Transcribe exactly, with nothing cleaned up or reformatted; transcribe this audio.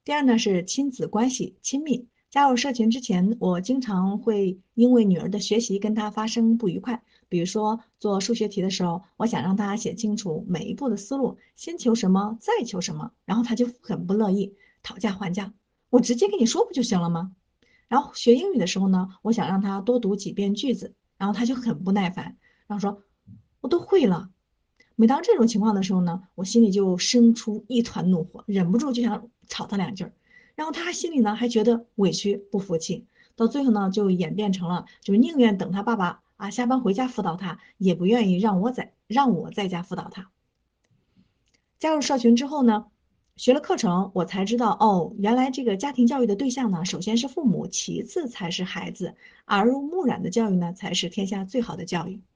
第二呢是亲子关系亲密。加入社群之前，我经常会因为女儿的学习跟她发生不愉快。比如说做数学题的时候，我想让她写清楚每一步的思路，先求什么，再求什么，然后她就很不乐意，讨价还价。我直接跟你说不就行了吗？然后学英语的时候呢，我想让她多读几遍句子，然后她就很不耐烦，然后说我都会了。每当这种情况的时候呢，我心里就生出一团怒火，忍不住就想吵他两句儿。然后他心里呢还觉得委屈不服气，到最后呢就演变成了就是宁愿等他爸爸啊下班回家辅导他，也不愿意让我在让我在家辅导他。加入社群之后呢，学了课程，我才知道哦，原来这个家庭教育的对象呢，首先是父母，其次才是孩子，耳濡目染的教育呢才是天下最好的教育。